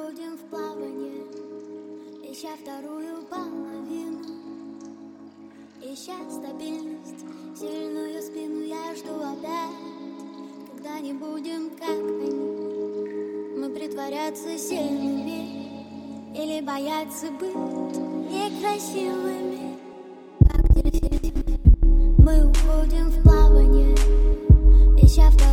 уходим в плавание, ища вторую половину, ища стабильность, сильную спину. Я жду опять, когда не будем как они. Мы притворяться сильными или бояться быть некрасивыми, как дельфины. Мы уходим в плавание, ища вторую